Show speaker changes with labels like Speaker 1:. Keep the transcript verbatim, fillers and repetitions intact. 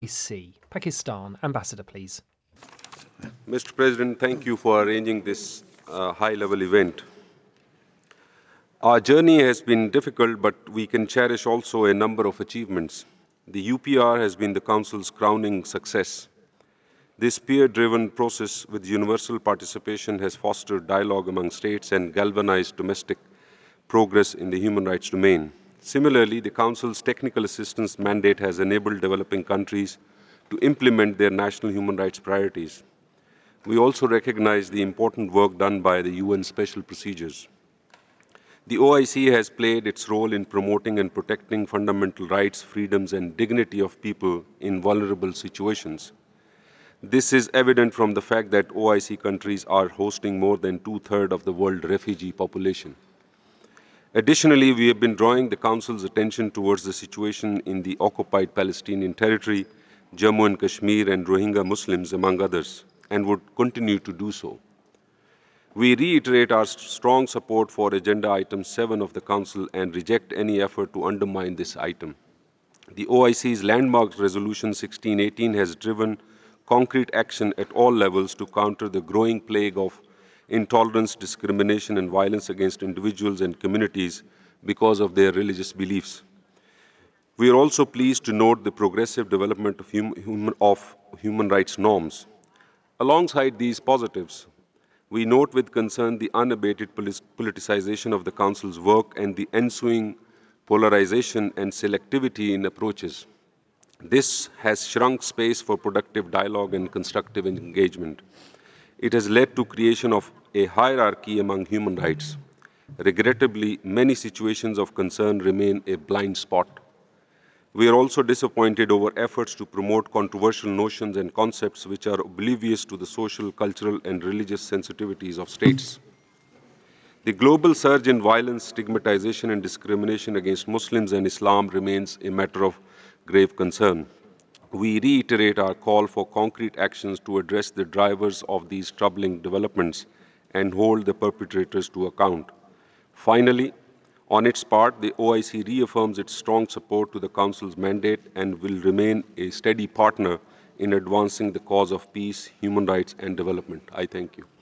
Speaker 1: C, Pakistan. Ambassador, please.
Speaker 2: Mister President, thank you for arranging this uh, high-level event. Our journey has been difficult, but we can cherish also a number of achievements. The U P R has been the Council's crowning success. This peer-driven process with universal participation has fostered dialogue among states and galvanized domestic progress in the human rights domain. Similarly, the Council's technical assistance mandate has enabled developing countries to implement their national human rights priorities. We also recognize the important work done by the U N Special Procedures. The O I C has played its role in promoting and protecting fundamental rights, freedoms, and dignity of people in vulnerable situations. This is evident from the fact that O I C countries are hosting more than two-thirds of the world refugee population. Additionally, we have been drawing the Council's attention towards the situation in the occupied Palestinian territory, Jammu and Kashmir, and Rohingya Muslims, among others, and would continue to do so. We reiterate our strong support for Agenda Item seven of the Council and reject any effort to undermine this item. The O I C's landmark Resolution sixteen eighteen has driven concrete action at all levels to counter the growing plague of intolerance, discrimination, and violence against individuals and communities because of their religious beliefs. We are also pleased to note the progressive development of, hum human, of human rights norms. Alongside these positives, we note with concern the unabated politicization of the Council's work and the ensuing polarization and selectivity in approaches. This has shrunk space for productive dialogue and constructive engagement. It has led to creation of a hierarchy among human rights. Regrettably, many situations of concern remain a blind spot. We are also disappointed over efforts to promote controversial notions and concepts which are oblivious to the social, cultural, and religious sensitivities of states. The global surge in violence, stigmatization, and discrimination against Muslims and Islam remains a matter of grave concern. We reiterate our call for concrete actions to address the drivers of these troubling developments and hold the perpetrators to account. Finally, on its part, the O I C reaffirms its strong support to the Council's mandate and will remain a steady partner in advancing the cause of peace, human rights, and development. I thank you.